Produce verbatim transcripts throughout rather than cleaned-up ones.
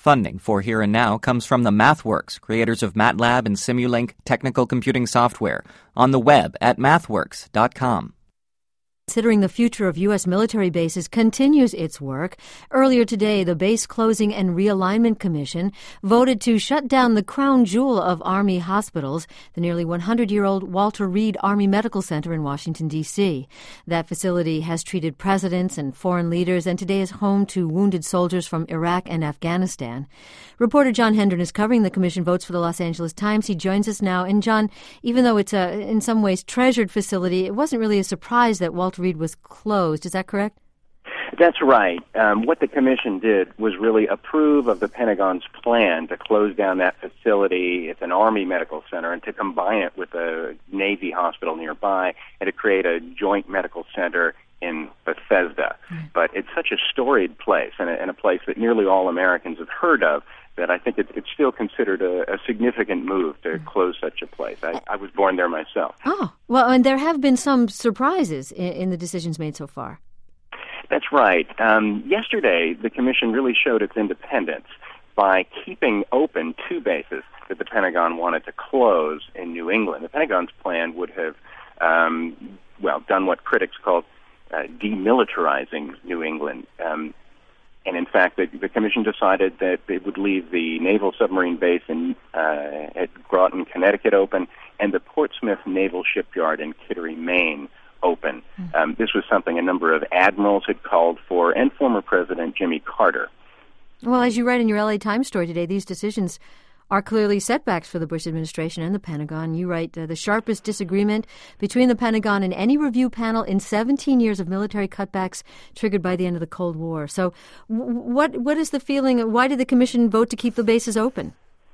Funding for Here and Now comes from the MathWorks, creators of MATLAB and Simulink technical computing software, on the web at mathworks dot com. Considering the future of U S military bases continues its work. Earlier today, the Base Closing and Realignment Commission voted to shut down the crown jewel of Army hospitals, the nearly one hundred year old Walter Reed Army Medical Center in Washington, D C That facility has treated presidents and foreign leaders and today is home to wounded soldiers from Iraq and Afghanistan. Reporter John Hendren is covering the commission votes for the Los Angeles Times. He joins us now. And John, even though it's a, in some ways, treasured facility, it wasn't really a surprise that Walter Reed was closed. Is that correct? That's right. Um, what the commission did was really approve of the Pentagon's plan to close down that facility. It's an Army medical center, and to combine it with a Navy hospital nearby and to create a joint medical center in Bethesda. Right. But it's such a storied place and a, and a place that nearly all Americans have heard of that I think it, it's still considered a, a significant move to close such a place. I, I was born there myself. Oh, well, and there have been some surprises in, in the decisions made so far. That's right. Um, yesterday, the Commission really showed its independence by keeping open two bases that the Pentagon wanted to close in New England. The Pentagon's plan would have, um, well, done what critics call uh, demilitarizing New England. Um, And in fact, the, the Commission decided that it would leave the Naval Submarine Base in, uh, at Groton, Connecticut open, and the Portsmouth Naval Shipyard in Kittery, Maine open. Mm-hmm. Um, this was something a number of admirals had called for, and former President Jimmy Carter. Well, as you write in your L A Times story today, these decisions are clearly setbacks for the Bush administration and the Pentagon. You write, uh, the sharpest disagreement between the Pentagon and any review panel in seventeen years of military cutbacks triggered by the end of the Cold War. So w- what what is the feeling? Why did the Commission vote to keep the bases open?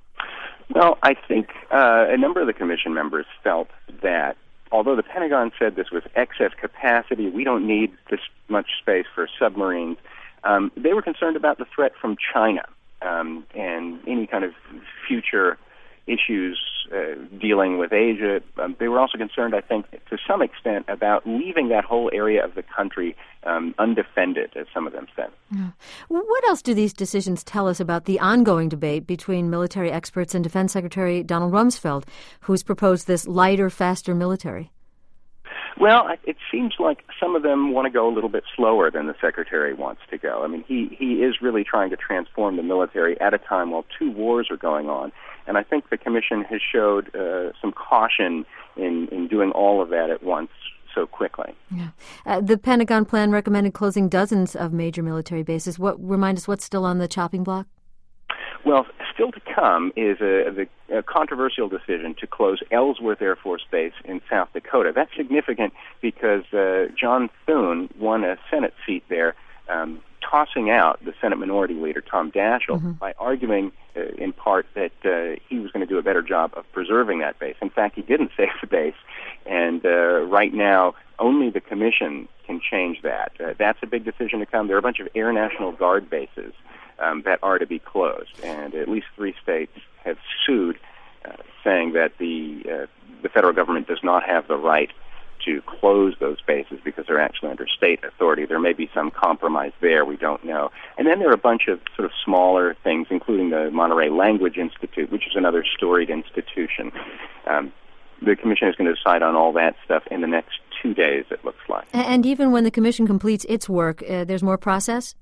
Well, I think uh, a number of the Commission members felt that although the Pentagon said this was excess capacity, we don't need this much space for submarines, um, they were concerned about the threat from China. Um, and any kind of future issues uh, dealing with Asia. Um, they were also concerned, I think, to some extent, about leaving that whole area of the country um, undefended, as some of them said. Yeah. What else do these decisions tell us about the ongoing debate between military experts and Defense Secretary Donald Rumsfeld, who's proposed this lighter, faster military? Well, it seems like some of them want to go a little bit slower than the Secretary wants to go. I mean, he, he is really trying to transform the military at a time while two wars are going on. And I think the Commission has showed uh, some caution in, in doing all of that at once so quickly. Yeah. Uh, the Pentagon plan recommended closing dozens of major military bases. What remind us what's still on the chopping block? Well, still to come is a, the, a controversial decision to close Ellsworth Air Force Base in South Dakota. That's significant because uh, John Thune won a Senate seat there, um, tossing out the Senate Minority Leader, Tom Daschle, mm-hmm. by arguing uh, in part that uh, he was going to do a better job of preserving that base. In fact, he didn't save the base, and uh, right now only the Commission can change that. Uh, that's a big decision to come. There are a bunch of Air National Guard bases Um, that are to be closed, and at least three states have sued, uh, saying that the uh, the federal government does not have the right to close those bases because they're actually under state authority. There may be some compromise there, we don't know. And then there are a bunch of sort of smaller things, including the Monterey Language Institute, which is another storied institution. Um, the Commission is going to decide on all that stuff in the next two days, it looks like. And even when the Commission completes its work, uh, there's more process?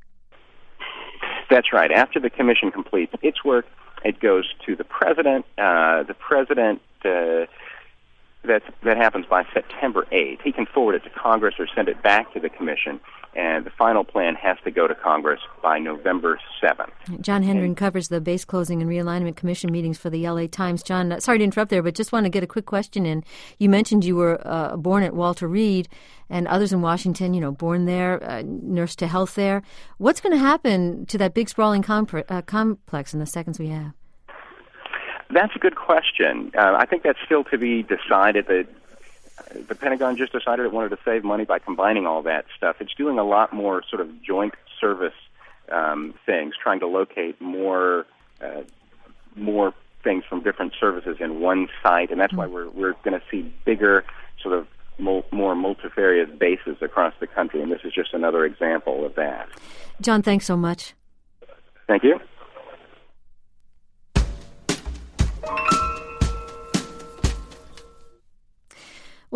That's right. After the Commission completes its work, it goes to the President. Uh, the President, uh, that, that happens by September eighth. He can forward it to Congress or send it back to the Commission, and the final plan has to go to Congress by November seventh. John Hendren covers the Base Closing and Realignment Commission meetings for the L A Times. John, sorry to interrupt there, but just want to get a quick question in. You mentioned you were uh, born at Walter Reed, and others in Washington, you know, born there, uh, nursed to health there. What's going to happen to that big sprawling comp- uh, complex in the seconds we have? That's a good question. Uh, I think that's still to be decided. The, the Pentagon just decided it wanted to save money by combining all that stuff. It's doing a lot more sort of joint service um, things, trying to locate more uh, more things from different services in one site, and that's why we're we're going to see bigger sort of Mul- more multifarious bases across the country, and this is just another example of that. John, thanks so much. Thank you.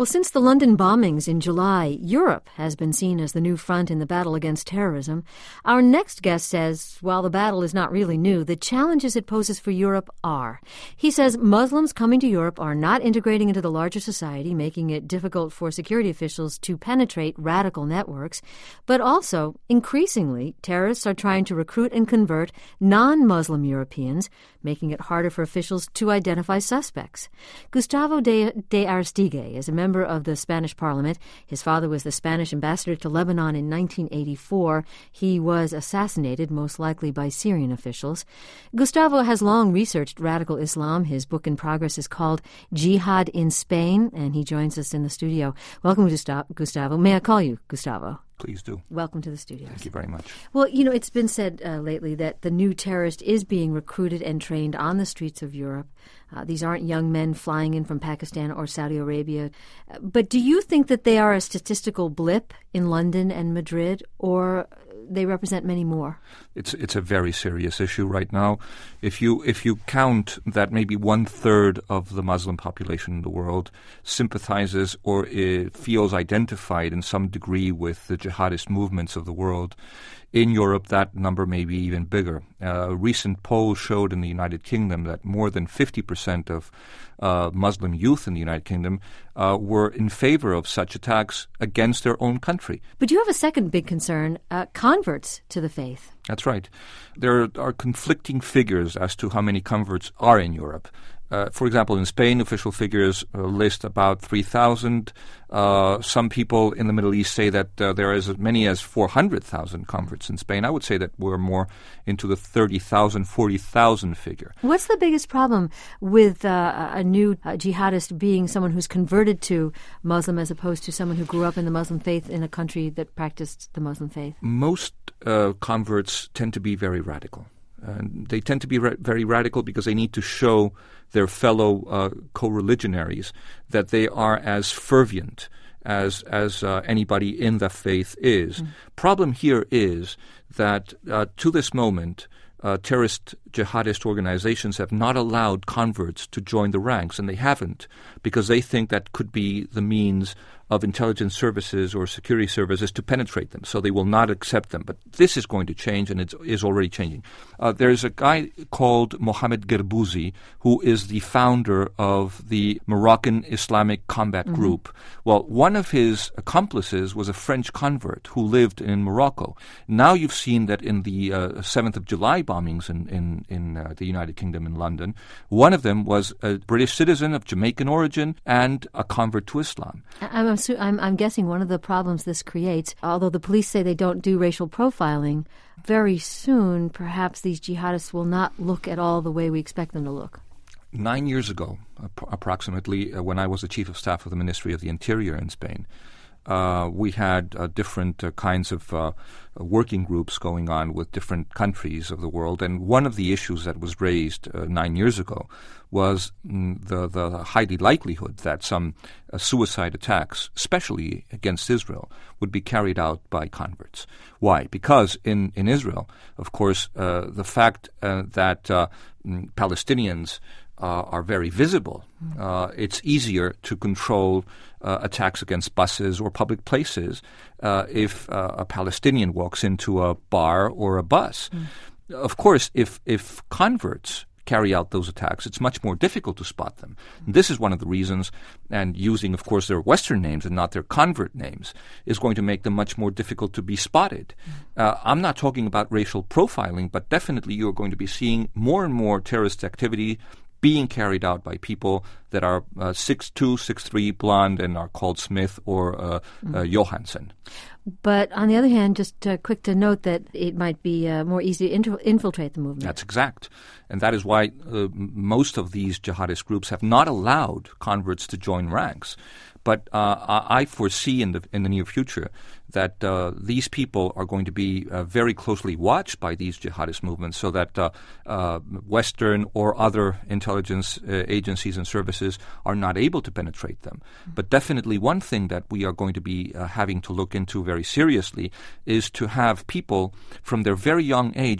Well, since the London bombings in July, Europe has been seen as the new front in the battle against terrorism. Our next guest says, while the battle is not really new, the challenges it poses for Europe are. He says Muslims coming to Europe are not integrating into the larger society, making it difficult for security officials to penetrate radical networks. But also, increasingly, terrorists are trying to recruit and convert non-Muslim Europeans, making it harder for officials to identify suspects. Gustavo de, de Aristigue is a member of the Spanish parliament. His father was the Spanish ambassador to Lebanon in nineteen eighty-four. He was assassinated, most likely by Syrian officials. Gustavo has long researched radical Islam. His book in progress is called Jihad in Spain, and he joins us in the studio. Welcome, Gustavo. May I call you Gustavo? Please do. Welcome to the studio. Thank you very much. Well, you know, it's been said uh, lately that the new terrorist is being recruited and trained on the streets of Europe. Uh, these aren't young men flying in from Pakistan or Saudi Arabia. Uh, but do you think that they are a statistical blip in London and Madrid, or they represent many more? It's it's a very serious issue right now. If you if you count that maybe one third of the Muslim population in the world sympathizes or uh, feels identified in some degree with the jihadist movements of the world, in Europe that number may be even bigger. Uh, a recent poll showed in the United Kingdom that more than fifty percent of uh, Muslim youth in the United Kingdom uh, were in favor of such attacks against their own country. But you have a second big concern, uh, converts to the faith. That's right. There are conflicting figures as to how many converts are in Europe. Uh, for example, in Spain, official figures uh, list about three thousand. Uh, some people in the Middle East say that uh, there are as many as four hundred thousand converts in Spain. I would say that we're more into the thirty thousand, forty thousand figure. What's the biggest problem with uh, a new uh, jihadist being someone who's converted to Muslim as opposed to someone who grew up in the Muslim faith in a country that practiced the Muslim faith? Most uh, converts tend to be very radical. And they tend to be ra- very radical because they need to show their fellow uh, co-religionaries that they are as fervent as as uh, anybody in the faith is. Mm. Problem here is that uh, to this moment, uh, terrorist jihadist organizations have not allowed converts to join the ranks, and they haven't because they think that could be the means of intelligence services or security services to penetrate them, so they will not accept them. But this is going to change, and it is already changing. Uh, there's a guy called Mohamed Gerbouzi, who is the founder of the Moroccan Islamic Combat mm-hmm. Group. Well, one of his accomplices was a French convert who lived in Morocco. Now you've seen that in the uh, seventh of July bombings in, in, in uh, the United Kingdom in London, one of them was a British citizen of Jamaican origin and a convert to Islam. I'm I'm, I'm guessing one of the problems this creates, although the police say they don't do racial profiling, very soon perhaps these jihadists will not look at all the way we expect them to look. Nine years ago, ap- approximately, uh, when I was the chief of staff of the Ministry of the Interior in Spain, Uh, we had uh, different uh, kinds of uh, working groups going on with different countries of the world. And one of the issues that was raised uh, nine years ago was mm, the, the highly likelihood that some uh, suicide attacks, especially against Israel, would be carried out by converts. Why? Because in, in Israel, of course, uh, the fact uh, that uh, mm, Palestinians Uh, are very visible. Uh, it's easier to control uh, attacks against buses or public places uh, if uh, a Palestinian walks into a bar or a bus. Mm. Of course, if if converts carry out those attacks, it's much more difficult to spot them. And this is one of the reasons, and using, of course, their Western names and not their convert names, is going to make them much more difficult to be spotted. Uh, I'm not talking about racial profiling, but definitely you're going to be seeing more and more terrorist activity being carried out by people that are uh, six two, six three, blonde, and are called Smith or uh, mm. uh, Johansson. But on the other hand, just uh, quick to note that it might be uh, more easy to inter- infiltrate the movement. That's exact. And that is why uh, most of these jihadist groups have not allowed converts to join ranks. But uh, I foresee in the in the near future that uh, these people are going to be uh, very closely watched by these jihadist movements, so that uh, uh, Western or other intelligence uh, agencies and services are not able to penetrate them. Mm-hmm. But definitely one thing that we are going to be uh, having to look into very seriously is to have people from their very young age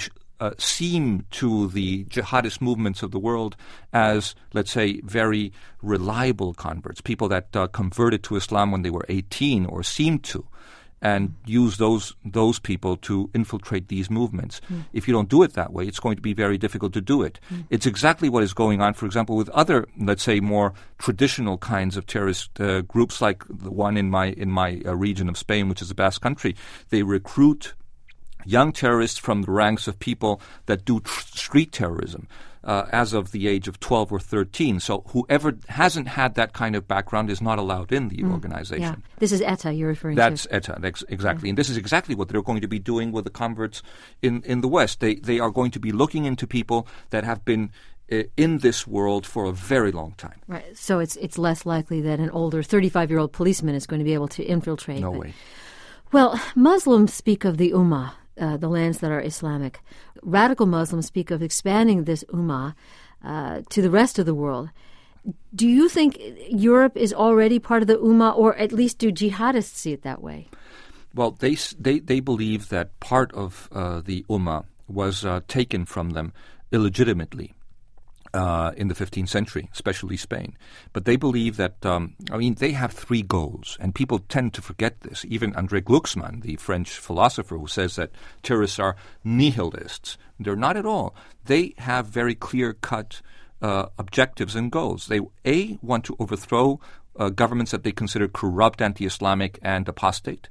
uh, seem to the jihadist movements of the world as, let's say, very reliable converts, people that uh, converted to Islam when they were eighteen or seemed to, and use those those people to infiltrate these movements. Mm. If you don't do it that way, it's going to be very difficult to do it. Mm. It's exactly what is going on, for example, with other, let's say, more traditional kinds of terrorist uh, groups, like the one in my in my uh, region of Spain, which is the Basque Country. They recruit young terrorists from the ranks of people that do tr- street terrorism. Uh, as of the age of twelve or thirteen. So whoever hasn't had that kind of background is not allowed in the mm, organization. Yeah. This is E T A you're referring That's to. That's E T A, ex- exactly. Yeah. And this is exactly what they're going to be doing with the converts in, in the West. They, they are going to be looking into people that have been uh, in this world for a very long time. Right. So it's it's less likely that an older thirty-five-year-old policeman is going to be able to infiltrate. No but, way. Well, Muslims speak of the Ummah, uh, the lands that are Islamic. Radical Muslims speak of expanding this Ummah Uh, to the rest of the world. Do you think Europe is already part of the Ummah, or at least do jihadists see it that way? Well, they they, they believe that part of uh, the Ummah was uh, taken from them illegitimately uh, in the fifteenth century, especially Spain. But they believe that, um, I mean, they have three goals, and people tend to forget this. Even André Glucksmann, the French philosopher who says that terrorists are nihilists, they're not at all. They have very clear-cut uh, objectives and goals. They, A, want to overthrow uh, governments that they consider corrupt, anti-Islamic, and apostate.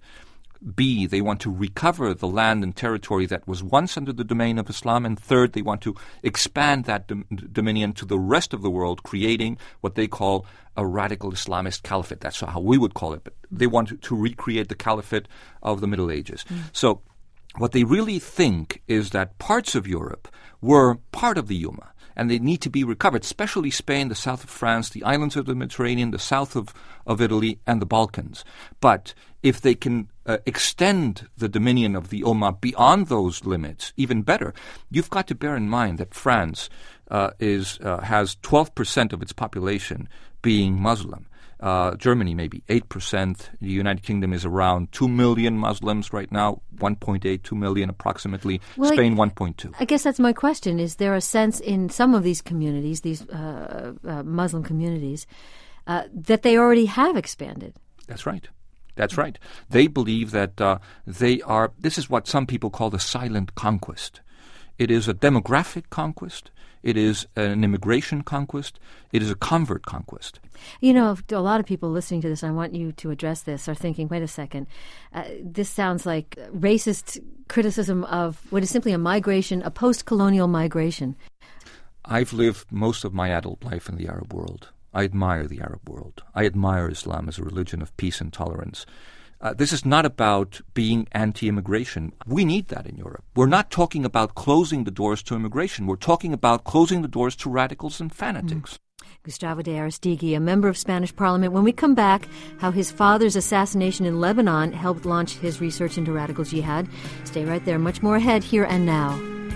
B, they want to recover the land and territory that was once under the domain of Islam. And third, they want to expand that dom- dominion to the rest of the world, creating what they call a radical Islamist caliphate. That's how we would call it. But they want to, to recreate the caliphate of the Middle Ages. Mm. So what they really think is that parts of Europe were part of the Ummah, and they need to be recovered, especially Spain, the south of France, the islands of the Mediterranean, the south of, of Italy, and the Balkans. But if they can uh, extend the dominion of the Ummah beyond those limits, even better. You've got to bear in mind that France uh, is uh, has twelve percent of its population being Muslim. Uh, Germany maybe eight percent. The United Kingdom is around two million Muslims right now, one point eight, two million approximately. Well, Spain, one point two. I guess that's my question. Is there a sense in some of these communities, these uh, uh, Muslim communities, uh, that they already have expanded? That's right. That's right. They believe that uh, they are, this is what some people call the silent conquest. It is a demographic conquest. It is an immigration conquest. It is a convert conquest. You know, a lot of people listening to this, I want you to address this, are thinking, wait a second, uh, this sounds like racist criticism of what is simply a migration, a post-colonial migration. I've lived most of my adult life in the Arab world. I admire the Arab world. I admire Islam as a religion of peace and tolerance. Uh, this is not about being anti-immigration. We need that in Europe. We're not talking about closing the doors to immigration. We're talking about closing the doors to radicals and fanatics. Mm. Gustavo de Aristigui, a member of Spanish Parliament. When we come back, how his father's assassination in Lebanon helped launch his research into radical jihad. Stay right there. Much more ahead, here and now.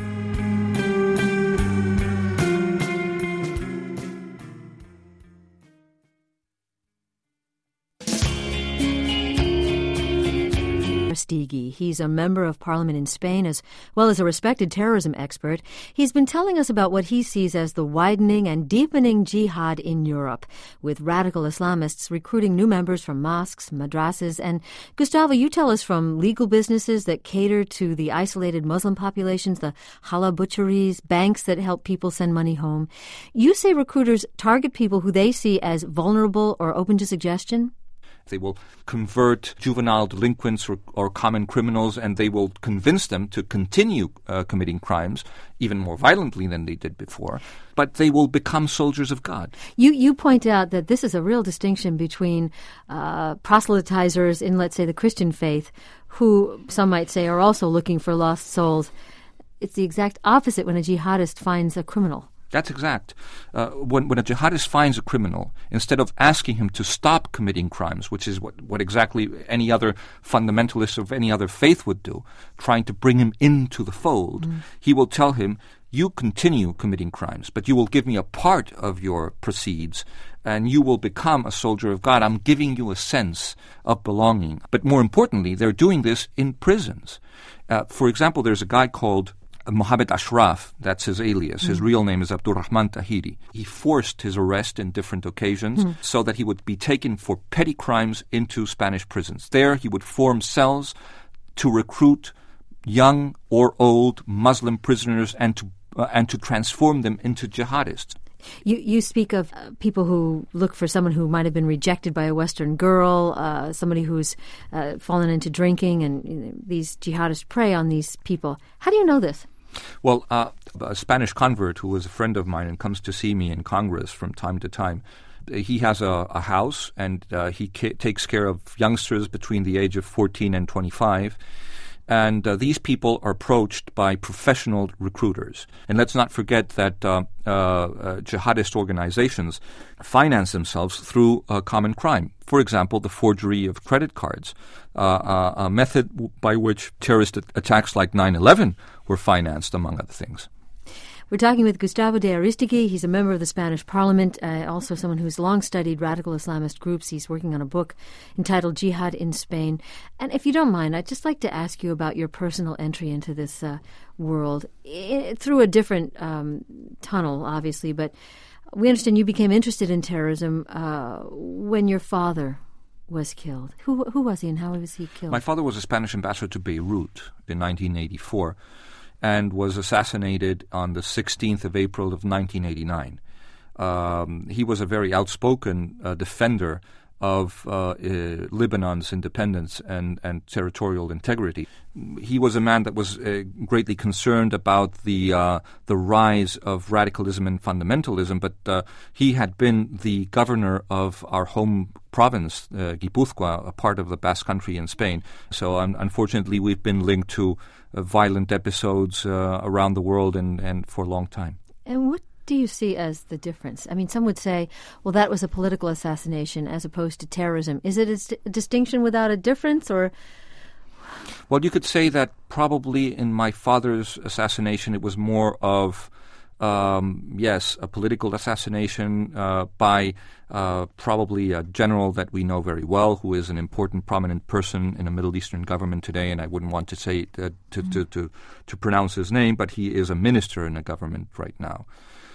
Aristigui. He's a member of parliament in Spain as well as a respected terrorism expert. He's been telling us about what he sees as the widening and deepening jihad in Europe, with radical Islamists recruiting new members from mosques, madrasas, and Gustavo, you tell us from legal businesses that cater to the isolated Muslim populations, the halal butcheries, banks that help people send money home. You say recruiters target people who they see as vulnerable or open to suggestion? They will convert juvenile delinquents or, or common criminals, and they will convince them to continue uh, committing crimes even more violently than they did before. But they will become soldiers of God. You you point out that this is a real distinction between uh, proselytizers in, let's say, the Christian faith, who some might say are also looking for lost souls. It's the exact opposite when a jihadist finds a criminal. That's exact. Uh, when, when a jihadist finds a criminal, instead of asking him to stop committing crimes, which is what, what exactly any other fundamentalist of any other faith would do, trying to bring him into the fold, mm. he will tell him, you continue committing crimes, but you will give me a part of your proceeds, and you will become a soldier of God. I'm giving you a sense of belonging. But more importantly, they're doing this in prisons. Uh, for example, there's a guy called Mohammed Ashraf, that's his alias. Mm. His real name is Abdurrahman Tahiri. He forced his arrest in different occasions mm. so that he would be taken for petty crimes into Spanish prisons. There he would form cells to recruit young or old Muslim prisoners and to uh, and to transform them into jihadists. You you speak of uh, people who look for someone who might have been rejected by a Western girl, uh, somebody who's uh, fallen into drinking, and you know, these jihadists prey on these people. How do you know this? Well, uh, a Spanish convert who is a friend of mine and comes to see me in Congress from time to time, he has a, a house, and uh, he ca- takes care of youngsters between the age of fourteen and twenty-five. And uh, these people are approached by professional recruiters. And let's not forget that uh, uh, uh, jihadist organizations finance themselves through uh, common crime. For example, the forgery of credit cards, uh, uh, a method w- by which terrorist attacks like nine eleven were financed, among other things. We're talking with Gustavo de Aristegui. He's a member of the Spanish Parliament, uh, also someone who's long studied radical Islamist groups. He's working on a book entitled Jihad in Spain. And if you don't mind, I'd just like to ask you about your personal entry into this uh, world I- through a different um, tunnel, obviously. But we understand you became interested in terrorism uh, when your father was killed. Who, who was he and how was he killed? My father was a Spanish ambassador to Beirut in nineteen eighty-four. And was assassinated on the sixteenth of April of nineteen eighty-nine. Um, he was a very outspoken uh, defender of uh, uh, Lebanon's independence and, and territorial integrity. He was a man that was uh, greatly concerned about the uh, the rise of radicalism and fundamentalism, but uh, he had been the governor of our home province, uh, Guipúzcoa, a part of the Basque Country in Spain. So um, unfortunately, we've been linked to uh, violent episodes uh, around the world and, and for a long time. And what do you see as the difference? I mean, some would say, well, that was a political assassination as opposed to terrorism. Is it a, st- a distinction without a difference, or? Well, you could say that probably in my father's assassination, it was more of, um, yes, a political assassination uh, by uh, probably a general that we know very well, who is an important, prominent person in a Middle Eastern government today, and I wouldn't want to say uh, to, mm-hmm. to, to, to pronounce his name, but he is a minister in a government right now.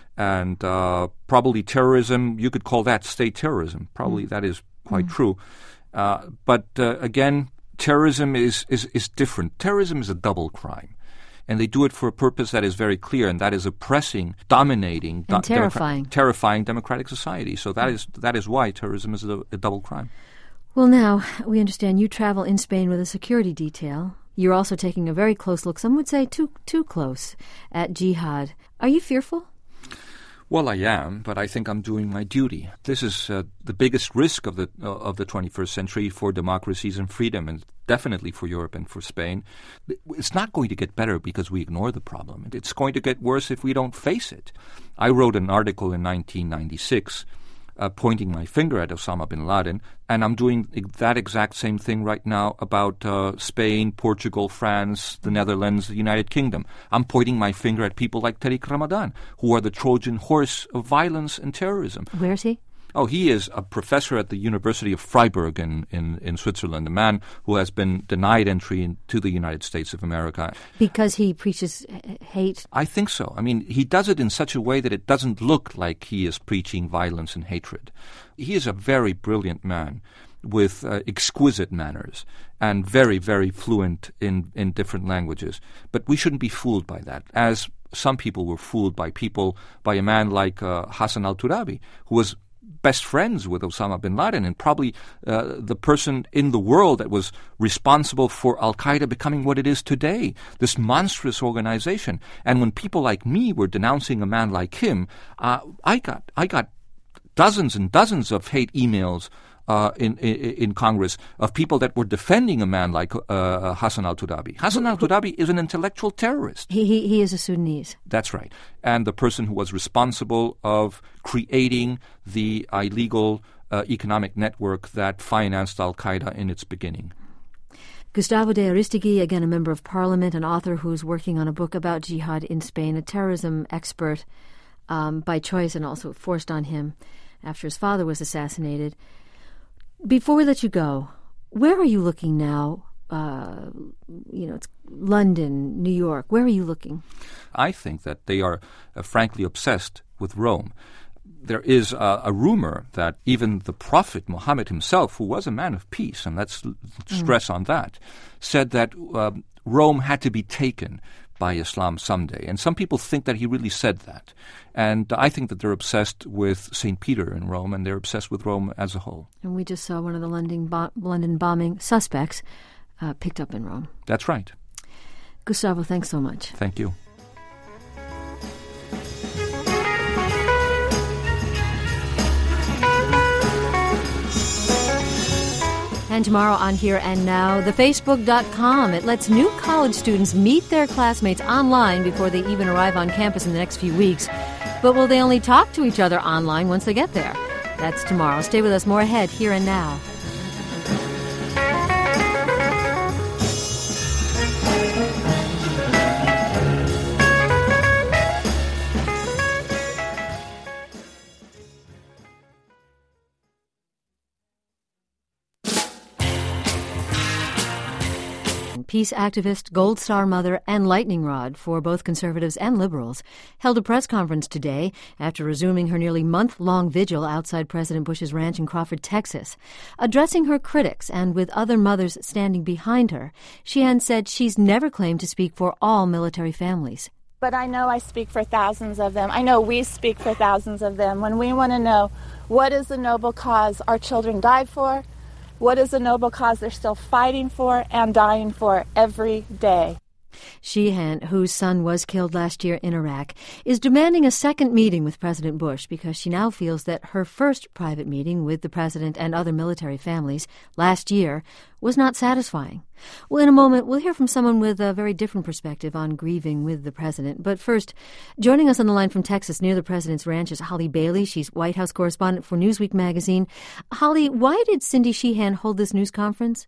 And uh, probably terrorism, you could call that state terrorism. Probably mm. that is quite mm. true. Uh, but uh, again, terrorism is, is, is different. Terrorism is a double crime. And they do it for a purpose that is very clear, and that is oppressing, dominating, and do- terrifying. Democra- terrifying democratic society. So that is that is why terrorism is a, a double crime. Well, now, we understand you travel in Spain with a security detail. You're also taking a very close look, some would say too too close, at jihad. Are you fearful? Well, I am, but I think I'm doing my duty. This is uh, the biggest risk of the uh, of the twenty-first century for democracies and freedom, and definitely for Europe and for Spain. It's not going to get better because we ignore the problem. It's going to get worse if we don't face it. I wrote an article in nineteen ninety-six uh, pointing my finger at Osama bin Laden, and I'm doing that exact same thing right now about uh, Spain, Portugal, France, the Netherlands, the United Kingdom. I'm pointing my finger at people like Tariq Ramadan, who are the Trojan horse of violence and terrorism. Where is he? Oh, he is a professor at the University of Freiburg in, in, in Switzerland, a man who has been denied entry into the United States of America. Because he preaches hate? I think so. I mean, he does it in such a way that it doesn't look like he is preaching violence and hatred. He is a very brilliant man with uh, exquisite manners and very, very fluent in, in different languages. But we shouldn't be fooled by that, as some people were fooled by people, by a man like uh, Hassan al-Turabi, who was best friends with Osama bin Laden and probably uh, the person in the world that was responsible for Al-Qaeda becoming what it is today, this monstrous organization. And when people like me were denouncing a man like him, uh, I got I got dozens and dozens of hate emails Uh, in, in in Congress of people that were defending a man like uh, Hassan al-Turabi. Hassan al-Turabi is an intellectual terrorist. He, he he is a Sudanese. That's right. And the person who was responsible of creating the illegal uh, economic network that financed al-Qaeda in its beginning. Gustavo de Aristegui, again a member of Parliament, an author who's working on a book about jihad in Spain, a terrorism expert um, by choice and also forced on him after his father was assassinated. Before we let you go, where are you looking now uh, you know, it's London, New York. Where are you looking? I think that they are uh, frankly obsessed with Rome. There is a, a rumor that even the Prophet Muhammad himself, who was a man of peace, and let's mm. stress on that, said that uh, Rome had to be taken by Islam someday. And some people think that he really said that. And I think that they're obsessed with Saint Peter in Rome, and they're obsessed with Rome as a whole. And we just saw one of the London, bo- London bombing suspects uh, picked up in Rome. That's right. Gustavo, thanks so much. Thank you. And tomorrow on Here and Now, the Facebook dot com. It lets new college students meet their classmates online before they even arrive on campus in the next few weeks. But will they only talk to each other online once they get there? That's tomorrow. Stay with us. More ahead, Here and Now. Peace activist, Gold Star mother, and lightning rod for both conservatives and liberals, held a press conference today after resuming her nearly month-long vigil outside President Bush's ranch in Crawford, Texas. Addressing her critics and with other mothers standing behind her, Sheehan said she's never claimed to speak for all military families. But I know I speak for thousands of them. I know we speak for thousands of them when we want to know what is the noble cause our children died for, what is the noble cause they're still fighting for and dying for every day. Sheehan, whose son was killed last year in Iraq, is demanding a second meeting with President Bush because she now feels that her first private meeting with the president and other military families last year was not satisfying. Well, in a moment, we'll hear from someone with a very different perspective on grieving with the president. But first, joining us on the line from Texas near the president's ranch is Holly Bailey. She's White House correspondent for Newsweek magazine. Holly, why did Cindy Sheehan hold this news conference?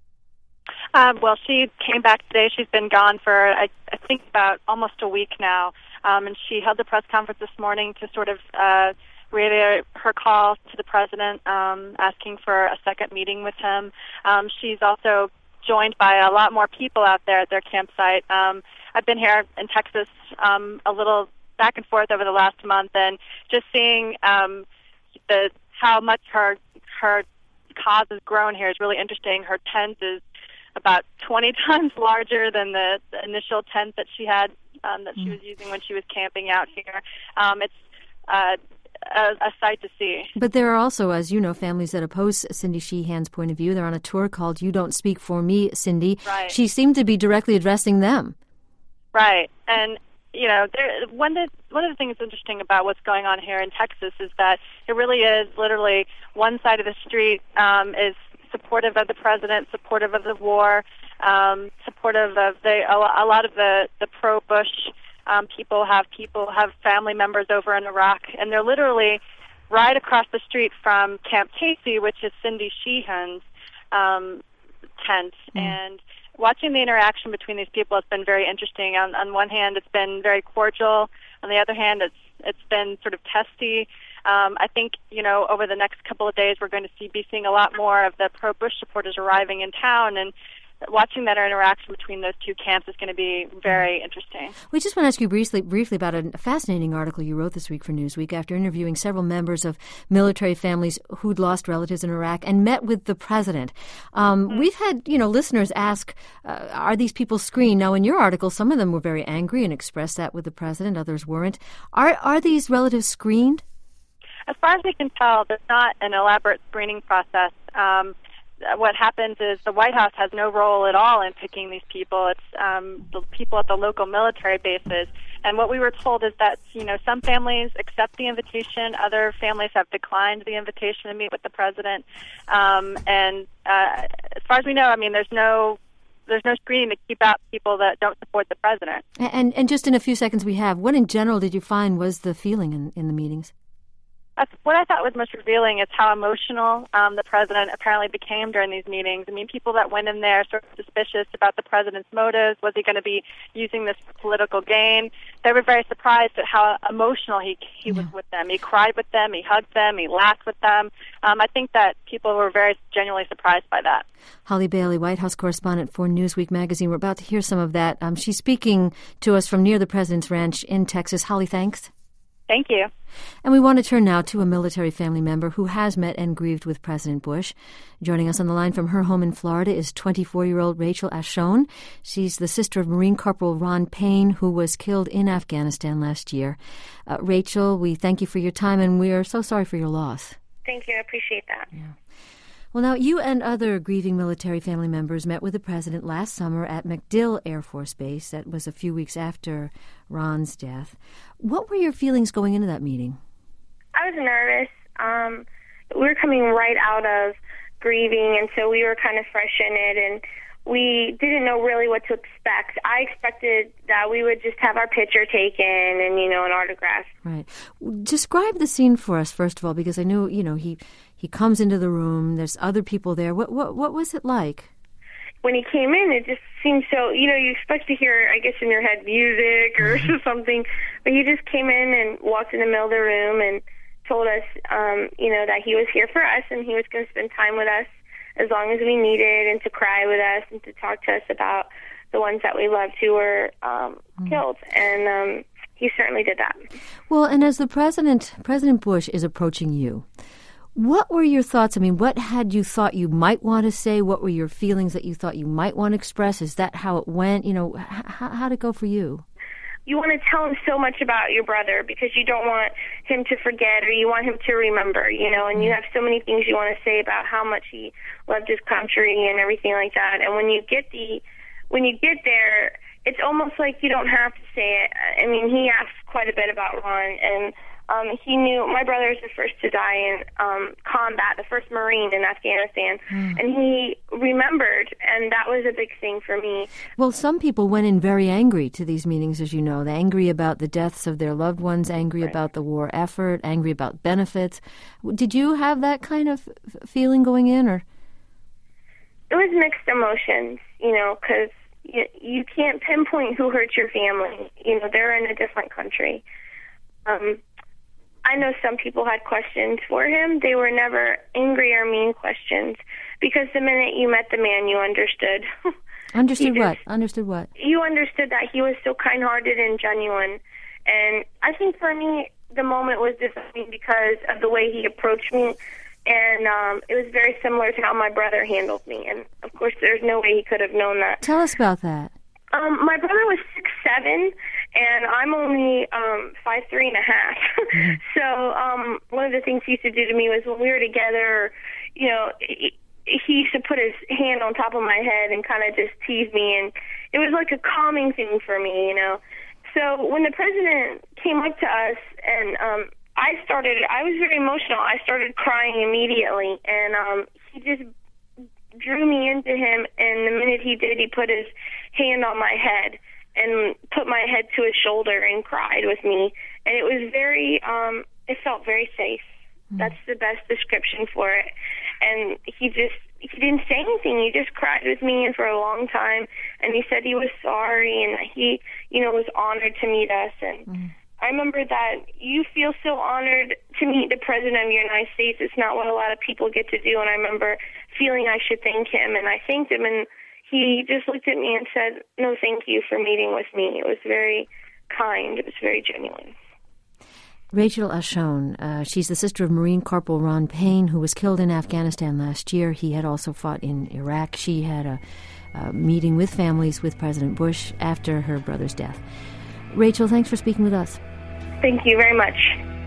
Uh, well, she came back today. She's been gone for, I, I think, about almost a week now. Um, and she held the press conference this morning to sort of uh, reiterate her call to the president, um, asking for a second meeting with him. Um, she's also joined by a lot more people out there at their campsite. Um, I've been here in Texas um, a little back and forth over the last month, and just seeing um, the how much her her cause has grown here is really interesting. Her tent is about twenty times larger than the, the initial tent that she had, um, that she was using when she was camping out here. Um, it's uh, a, a sight to see. But there are also, as you know, families that oppose Cindy Sheehan's point of view. They're on a tour called You Don't Speak For Me, Cindy. Right. She seemed to be directly addressing them. Right. And, you know, there, one, of the, one of the things interesting about what's going on here in Texas is that it really is literally one side of the street um, is supportive of the president, supportive of the war, um, supportive of the a, a lot of the, the pro-Bush um, people have people have family members over in Iraq, and they're literally right across the street from Camp Casey, which is Cindy Sheehan's um, tent. Mm. And watching the interaction between these people has been very interesting. On, on one hand, it's been very cordial. On the other hand, it's it's been sort of testy. Um, I think, you know, over the next couple of days, we're going to see, be seeing a lot more of the pro-Bush supporters arriving in town, and watching that interaction between those two camps is going to be very interesting. We just want to ask you briefly, briefly about a fascinating article you wrote this week for Newsweek after interviewing several members of military families who'd lost relatives in Iraq and met with the president. Um, mm-hmm. We've had, you know, listeners ask, uh, are these people screened? Now, in your article, some of them were very angry and expressed that with the president. Others weren't. Are are these relatives screened? As far as we can tell, there's not an elaborate screening process. Um, what happens is the White House has no role at all in picking these people. It's um, the people at the local military bases. And what we were told is that, you know, some families accept the invitation, other families have declined the invitation to meet with the president. Um, and uh, as far as we know, I mean, there's no there's no screening to keep out people that don't support the president. And and just in a few seconds we have, what in general did you find was the feeling in, in the meetings? That's what I thought was most revealing is how emotional um, the president apparently became during these meetings. I mean, people that went in there sort of suspicious about the president's motives. Was he going to be using this for political gain? they were very surprised at how emotional he he yeah. was with them. He cried with them, he hugged them, he laughed with them. Um, I think that people were very genuinely surprised by that. Holly Bailey, White House correspondent for Newsweek magazine. We're about to hear some of that. Um, she's speaking to us from near the President's Ranch in Texas. Holly, thanks. Thank you. And we want to turn now to a military family member who has met and grieved with President Bush. Joining us on the line from her home in Florida is twenty-four-year-old Rachel Ashone. She's the sister of Marine Corporal Ron Payne, who was killed in Afghanistan last year. Uh, Rachel, we thank you for your time, and we are so sorry for your loss. Thank you. I appreciate that. Yeah. Well, now, you and other grieving military family members met with the president last summer at MacDill Air Force Base. That was a few weeks after Ron's death. What were your feelings going into that meeting? I was nervous. Um, we were coming right out of grieving, and so we were kind of fresh in it, and we didn't know really what to expect. I expected that we would just have our picture taken and, you know, an autograph. Right. Describe the scene for us, first of all, because I knew, you know, he... He comes into the room. There's other people there. What what what was it like? When he came in, it just seemed so, you know, you expect to hear, I guess, in your head music or something. But he just came in and walked in the middle of the room and told us, um, you know, that he was here for us and he was going to spend time with us as long as we needed, and to cry with us and to talk to us about the ones that we loved who were um, mm. killed. And um, he certainly did that. Well, and as the president, President Bush is approaching you, what were your thoughts? I mean, what had you thought you might want to say? What were your feelings that you thought you might want to express? Is that how it went? You know, h- how'd it go for you? You want to tell him so much about your brother because you don't want him to forget, or you want him to remember, you know, and you have so many things you want to say about how much he loved his country and everything like that. And when you get the, when you get there, it's almost like you don't have to say it. I mean, he asked quite a bit about Ron, and Um, he knew my brother is the first to die in um, combat, the first Marine in Afghanistan, mm. and he remembered, and that was a big thing for me. Well, some people went in very angry to these meetings, as you know. They're angry about the deaths of their loved ones, angry right. about the war effort, angry about benefits. Did you have that kind of feeling going in, or? It was mixed emotions, you know, because you, you can't pinpoint who hurt your family. You know, they're in a different country. Um, I know some people had questions for him. They were never angry or mean questions, because the minute you met the man, you understood. Understood you what? just, understood what? You understood that he was so kind-hearted and genuine. And I think for me, the moment was defining because of the way he approached me. And um, it was very similar to how my brother handled me. And, of course, there's no way he could have known that. Tell us about that. Um, my brother was six seven, and I'm only um, five three and a half. Mm-hmm. So um, one of the things he used to do to me was when we were together, you know, he, he used to put his hand on top of my head and kind of just tease me, and it was like a calming thing for me, you know. So when the president came up to us, and um, I started, I was very emotional. I started crying immediately, and um, he just drew me into him, and the minute he did, he put his hand on my head and put my head to his shoulder and cried with me. And it was very, um, it felt very safe. Mm. That's the best description for it. And he just, he didn't say anything. He just cried with me and for a long time. And he said he was sorry, and he, you know, was honored to meet us. And mm. I remember that you feel so honored to meet the President of the United States. It's not what a lot of people get to do. And I remember feeling I should thank him, and I thanked him, and he just looked at me and said, "No, thank you for meeting with me." It was very kind. It was very genuine. Rachel Ashone, uh, she's the sister of Marine Corporal Ron Payne, who was killed in Afghanistan last year. He had also fought in Iraq. She had a, a meeting with families with President Bush after her brother's death. Rachel, thanks for speaking with us. Thank you very much.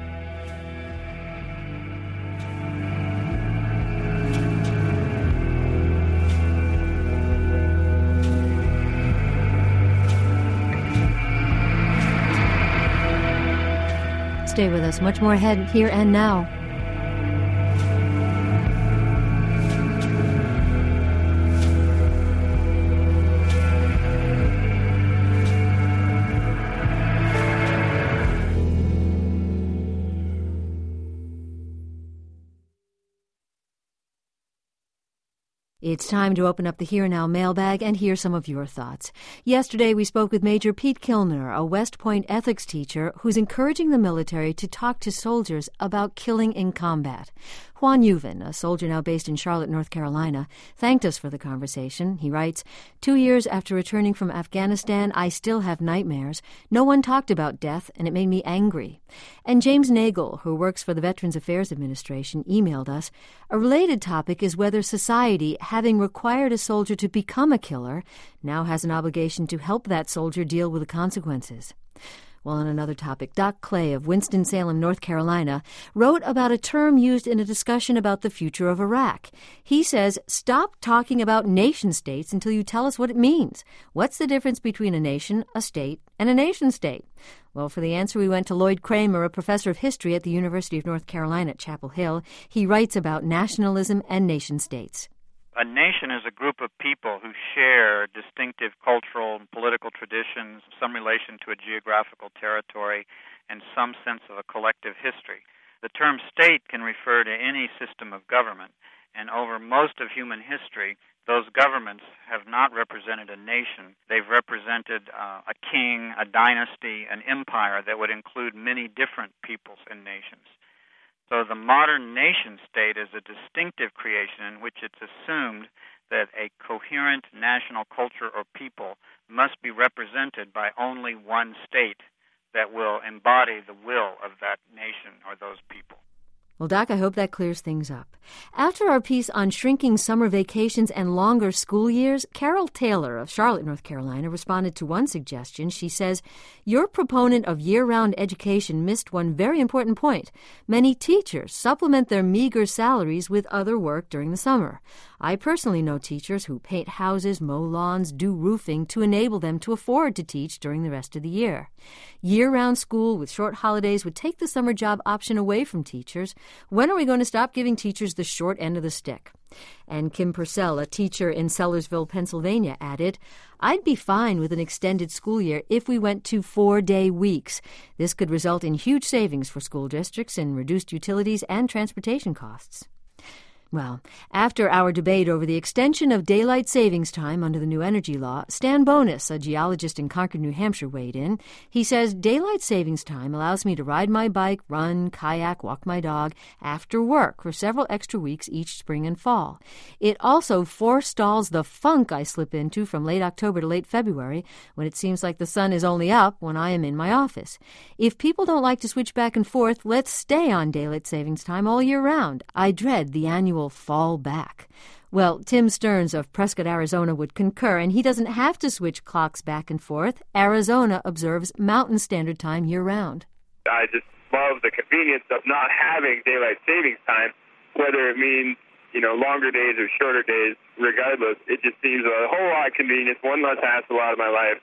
Stay with us. Much more ahead, here and now. It's time to open up the Here and Now mailbag and hear some of your thoughts. Yesterday, we spoke with Major Pete Kilner, a West Point ethics teacher who's encouraging the military to talk to soldiers about killing in combat. Juan Yuvan, a soldier now based in Charlotte, North Carolina, thanked us for the conversation. He writes, Two years after returning from Afghanistan, I still have nightmares. No one talked about death, and it made me angry. And James Nagel, who works for the Veterans Affairs Administration, emailed us, a related topic is whether society, having required a soldier to become a killer, now has an obligation to help that soldier deal with the consequences. Well, on another topic, Doc Clay of Winston-Salem, North Carolina, wrote about a term used in a discussion about the future of Iraq. He says, stop talking about nation-states until you tell us what it means. What's the difference between a nation, a state, and a nation-state? Well, for the answer, we went to Lloyd Kramer, a professor of history at the University of North Carolina at Chapel Hill. He writes about nationalism and nation-states. A nation is a group of people who share distinctive cultural and political traditions, some relation to a geographical territory, and some sense of a collective history. The term state can refer to any system of government, and over most of human history, those governments have not represented a nation. They've represented uh, a king, a dynasty, an empire that would include many different peoples and nations. So the modern nation-state is a distinctive creation in which it's assumed that a coherent national culture or people must be represented by only one state that will embody the will of that nation or those people. Well, Doc, I hope that clears things up. After our piece on shrinking summer vacations and longer school years, Carol Taylor of Charlotte, North Carolina, responded to one suggestion. She says, your proponent of year-round education missed one very important point. Many teachers supplement their meager salaries with other work during the summer. I personally know teachers who paint houses, mow lawns, do roofing to enable them to afford to teach during the rest of the year. Year-round school with short holidays would take the summer job option away from teachers. When are we going to stop giving teachers the short end of the stick? And Kim Purcell, a teacher in Sellersville, Pennsylvania, added, I'd be fine with an extended school year if we went to four-day weeks. This could result in huge savings for school districts in reduced utilities and transportation costs. Well, after our debate over the extension of daylight savings time under the new energy law, Stan Bonus, a geologist in Concord, New Hampshire, weighed in. He says, daylight savings time allows me to ride my bike, run, kayak, walk my dog after work for several extra weeks each spring and fall. It also forestalls the funk I slip into from late October to late February when it seems like the sun is only up when I am in my office. If people don't like to switch back and forth, let's stay on daylight savings time all year round. I dread the annual fall back. Well, Tim Stearns of Prescott, Arizona would concur, and he doesn't have to switch clocks back and forth. Arizona observes Mountain Standard Time year-round. I just love the convenience of not having daylight savings time, whether it means, you know, longer days or shorter days, regardless. It just seems a whole lot of convenience, one less hassle out of my life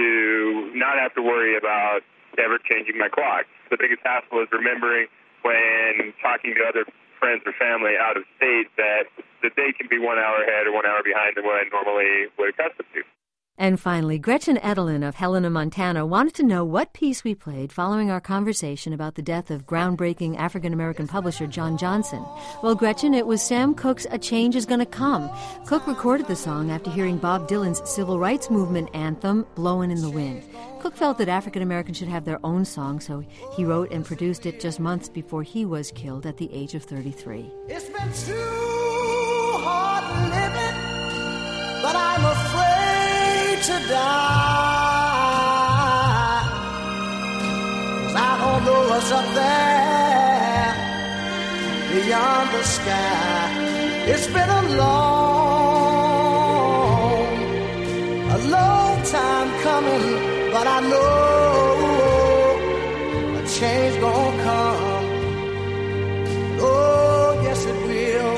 to not have to worry about ever changing my clock. The biggest hassle is remembering when talking to other friends or family out of state that the day can be one hour ahead or one hour behind than what I normally would accustomed to. And finally, Gretchen Edelin of Helena, Montana, wanted to know what piece we played following our conversation about the death of groundbreaking African-American publisher John Johnson. Well, Gretchen, it was Sam Cooke's A Change Is Gonna Come. Cooke recorded the song after hearing Bob Dylan's civil rights movement anthem, Blowin' in the Wind. Cooke felt that African-Americans should have their own song, so he wrote and produced it just months before he was killed at the age of thirty-three. It's been too hard living, but I'm afraid to die, 'cause I don't know what's up there beyond the sky. It's been a long, a long time coming, but I know a change gonna come. Oh, yes it will.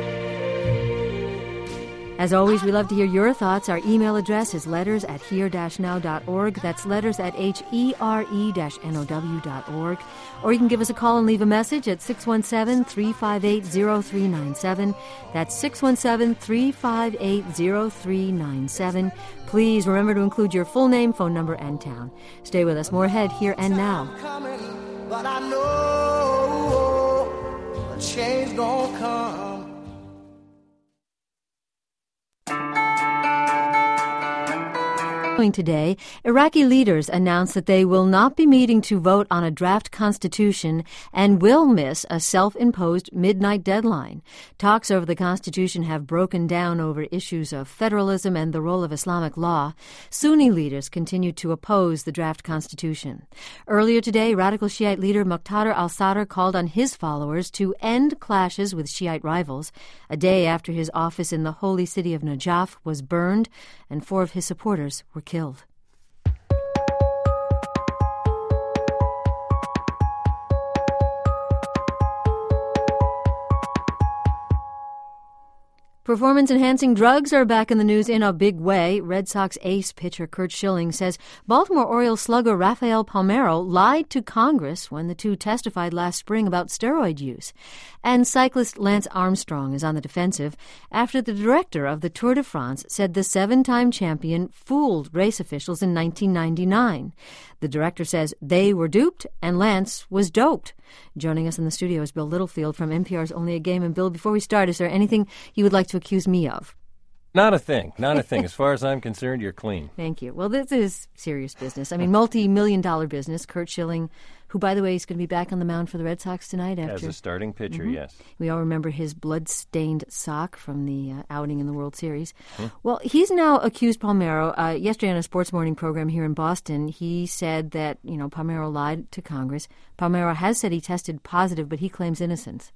As always, we love to hear your thoughts. Our email address is letters at here dash now dot org. That's letters at H E R E dash N O W dot org. Or you can give us a call and leave a message at six one seven, three five eight, zero three nine seven. That's six one seven, three five eight, zero three nine seven. Please remember to include your full name, phone number, and town. Stay with us. More ahead, Here and Now. But I know a change gonna come. following today, Iraqi leaders announced that they will not be meeting to vote on a draft constitution and will miss a self-imposed midnight deadline. Talks over the constitution have broken down over issues of federalism and the role of Islamic law. Sunni leaders continue to oppose the draft constitution. Earlier today, radical Shiite leader Muqtada al-Sadr called on his followers to end clashes with Shiite rivals, a day after his office in the holy city of Najaf was burned and four of his supporters were killed. Performance-enhancing drugs are back in the news in a big way. Red Sox ace pitcher Curt Schilling says Baltimore Orioles slugger Rafael Palmeiro lied to Congress when the two testified last spring about steroid use. And cyclist Lance Armstrong is on the defensive after the director of the Tour de France said the seven-time champion fooled race officials in nineteen ninety-nine. The director says they were duped and Lance was doped. Joining us in the studio is Bill Littlefield from N P R's Only a Game. And Bill, before we start, is there anything you would like to accuse me of? Not a thing. Not a thing. As far as I'm concerned, you're clean. Thank you. Well, this is serious business. I mean, multi-million dollar business. Curt Schilling, who, by the way, is going to be back on the mound for the Red Sox tonight. After, As a starting pitcher, mm-hmm. yes. We all remember his blood-stained sock from the uh, outing in the World Series. Hmm. Well, he's now accused Palmeiro. Uh, yesterday on a sports morning program here in Boston, he said that, you know, Palmeiro lied to Congress. Palmeiro has said he tested positive, but he claims innocence.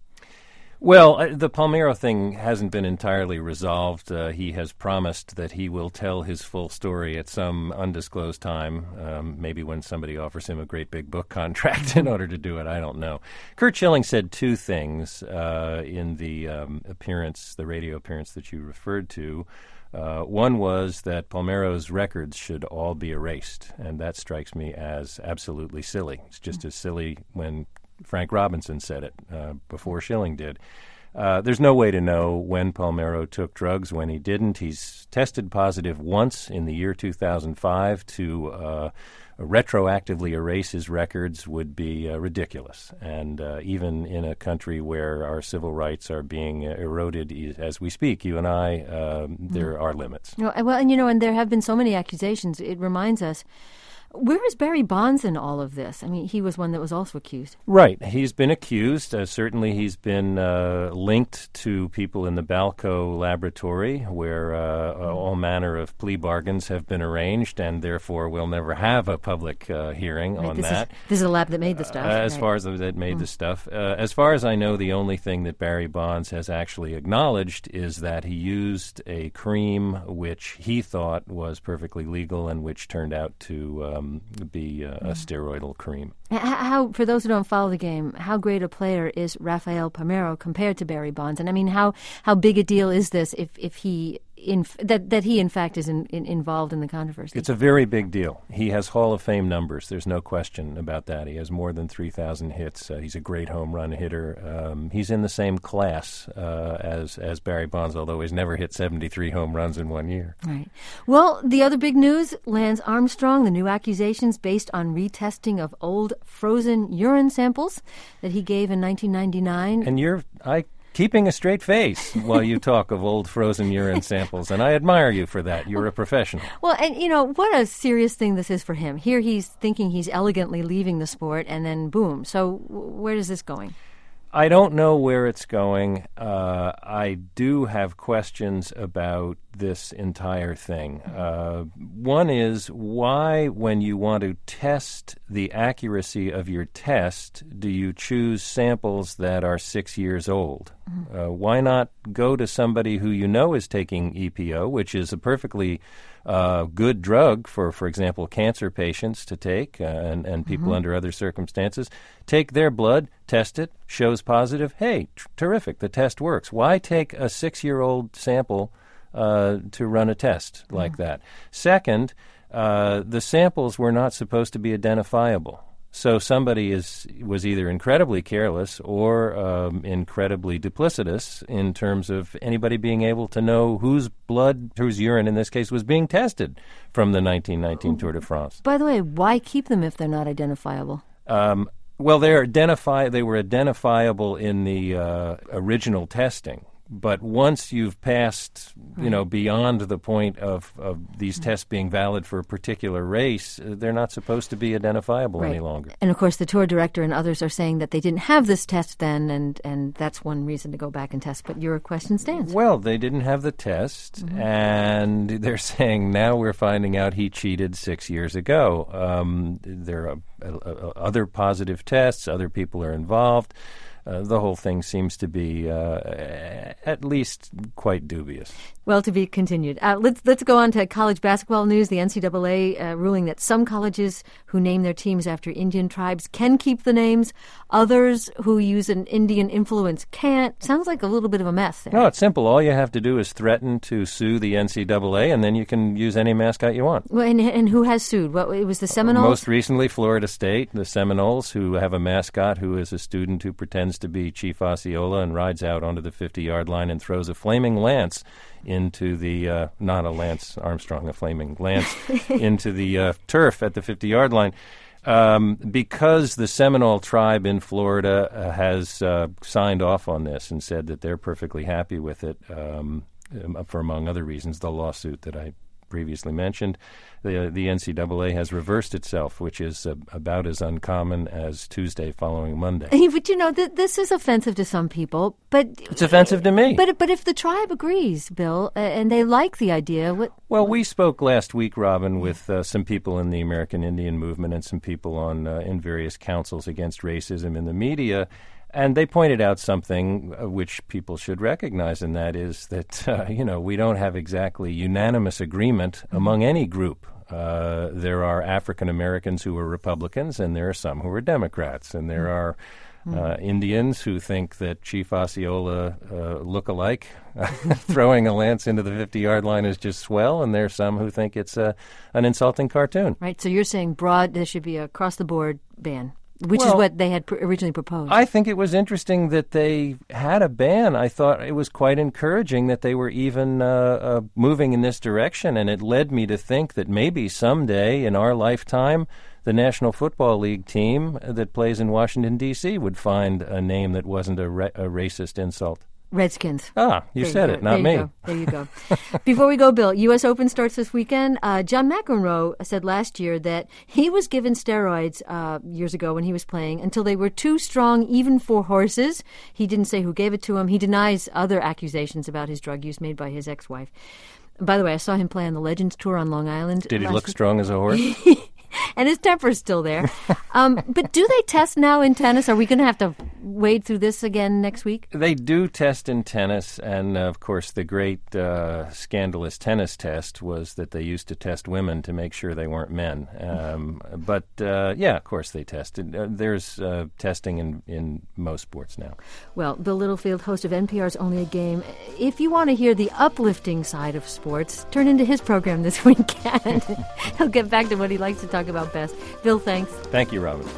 Well, uh, the Palmeiro thing hasn't been entirely resolved. Uh, he has promised that he will tell his full story at some undisclosed time, um, maybe when somebody offers him a great big book contract in order to do it. I don't know. Curt Schilling said two things uh, in the um, appearance, the radio appearance that you referred to. Uh, one was that Palmeiro's records should all be erased, and that strikes me as absolutely silly. It's just as silly when Frank Robinson said it uh, before Schilling did. Uh, there's no way to know when Palmeiro took drugs, when he didn't. He's tested positive once in the year two thousand five. To uh, retroactively erase his records would be uh, ridiculous. And uh, even in a country where our civil rights are being uh, eroded as we speak, you and I, uh, mm. there are limits. No, well, and you know, and there have been so many accusations. It reminds us, where is Barry Bonds in all of this? I mean, he was one that was also accused. Right. He's been accused. Uh, certainly he's been uh, linked to people in the Balco laboratory where uh, mm-hmm. all manner of plea bargains have been arranged, and therefore we'll never have a public uh, hearing right, on this that. Is, this is a lab that made the stuff. Uh, as right. far as the, that made mm. the stuff. Uh, as far as I know, the only thing that Barry Bonds has actually acknowledged is that he used a cream which he thought was perfectly legal and which turned out to um, be uh, a steroidal cream. How, for those who don't follow the game, how great a player is Rafael Palmeiro compared to Barry Bonds? And I mean, how, how big a deal is this if, if he in, that that he in fact is in, in, involved in the controversy? It's a very big deal. He has Hall of Fame numbers. There's no question about that. He has more than three thousand hits. Uh, he's a great home run hitter. Um, he's in the same class uh, as as Barry Bonds, although he's never hit seventy-three home runs in one year. Right. Well, the other big news: Lance Armstrong. The new accusations based on retesting of old frozen urine samples that he gave in nineteen ninety-nine. And you're I. keeping a straight face while you talk of old frozen urine samples, and I admire you for that. You're a professional. Well, and, you know, what a serious thing this is for him. Here he's thinking he's elegantly leaving the sport, and then boom. So w- where is this going? I don't know where it's going. Uh, I do have questions about this entire thing. Uh, one is, why, when you want to test the accuracy of your test, do you choose samples that are six years old? Mm-hmm. Uh, why not go to somebody who you know is taking E P O, which is a perfectly uh, good drug for, for example, cancer patients to take uh, and, and people mm-hmm. under other circumstances. Take their blood, test it, shows positive. Hey, t- terrific, the test works. Why take a six-year-old sample uh, to run a test like mm-hmm. that? Second, uh, the samples were not supposed to be identifiable. So somebody is was either incredibly careless or um, incredibly duplicitous in terms of anybody being able to know whose blood, whose urine in this case, was being tested from the nineteen nineteen Tour de France. By the way, why keep them if they're not identifiable? Um, well, they're identify. They were identifiable in the uh, original testing. but once you've passed, you right. know, beyond the point of, of these tests being valid for a particular race, uh, they're not supposed to be identifiable right. any longer. And, of course, the tour director and others are saying that they didn't have this test then, and, and that's one reason to go back and test. But your question stands. Well, they didn't have the test, mm-hmm. and they're saying now we're finding out he cheated six years ago. Um, there are uh, uh, other positive tests. Other people are involved. Uh, the whole thing seems to be uh, at least quite dubious. Well, to be continued. Uh, let's let's go on to college basketball news. The N C double A uh, ruling that some colleges who name their teams after Indian tribes can keep the names. Others who use an Indian influence can't. Sounds like a little bit of a mess there. No, it's simple. All you have to do is threaten to sue the N C double A, and then you can use any mascot you want. Well, and, and who has sued? What, it was the Seminoles? Uh, most recently, Florida State, the Seminoles, who have a mascot who is a student who pretends to be Chief Osceola and rides out onto the fifty-yard line and throws a flaming lance into the, uh, not a Lance Armstrong, a flaming lance, into the uh, turf at the fifty-yard line. Um, because the Seminole tribe in Florida uh, has uh, signed off on this and said that they're perfectly happy with it, um, for among other reasons, the lawsuit that I previously mentioned, the the N C double A has reversed itself, which is uh, about as uncommon as Tuesday following Monday. But you know, th- this is offensive to some people, but it's offensive to me. But but if the tribe agrees, Bill, uh, and they like the idea, what? Well, we spoke last week, Robin, with uh, some people in the American Indian movement and some people on uh, in various councils against racism in the media. And they pointed out something uh, which people should recognize, and that is that, uh, you know, we don't have exactly unanimous agreement mm-hmm. among any group. Uh, there are African Americans who are Republicans, and there are some who are Democrats. And there are uh, mm-hmm. Indians who think that Chief Osceola uh, look-alike throwing a lance into the fifty-yard line is just swell, and there are some who think it's uh, an insulting cartoon. Right, so you're saying broad, there should be a across-the-board ban. Which well, is what they had pr- originally proposed. I think it was interesting that they had a ban. I thought it was quite encouraging that they were even uh, uh, moving in this direction, and it led me to think that maybe someday in our lifetime, the National Football League team that plays in Washington, D C would find a name that wasn't a, ra- a racist insult. Redskins. Ah, you there said you it, not there me. You go. There you go. Before we go, Bill, U S Open starts this weekend. Uh, John McEnroe said last year that he was given steroids uh, years ago when he was playing until they were too strong even for horses. He didn't say who gave it to him. He denies other accusations about his drug use made by his ex-wife. By the way, I saw him play on the Legends Tour on Long Island. Did he look week. strong as a horse? And his temper's still there. Um, but do they test now in tennis? Are we going to have to wade through this again next week? They do test in tennis, and uh, of course the great uh, scandalous tennis test was that they used to test women to make sure they weren't men. Um, but uh, yeah, of course they tested. Uh, there's uh, testing in, in most sports now. Well, Bill Littlefield, host of N P R's Only a Game. If you want to hear the uplifting side of sports, turn into his program this weekend. He'll get back to what he likes to talk about best. Bill, thanks. Thank you, Robin.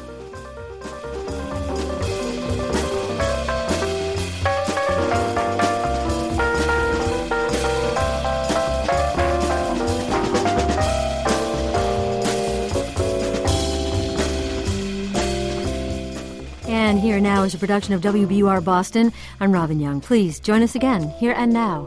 And Here Now is a production of W B U R Boston. I'm Robin Young. Please join us again, Here and Now.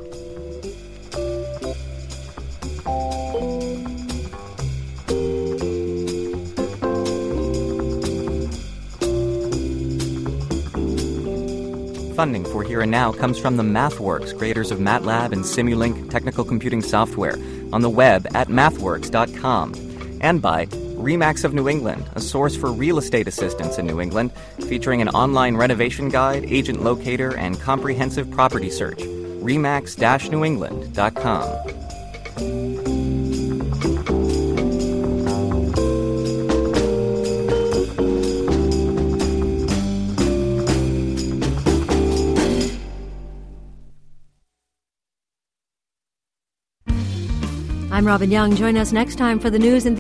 Funding for Here and Now comes from the MathWorks, creators of MATLAB and Simulink technical computing software, on the web at mathworks dot com. And by RE/MAX of New England, a source for real estate assistance in New England, featuring an online renovation guide, agent locator, and comprehensive property search. re max dash new england dot com. I'm Robin Young. Join us next time for the news and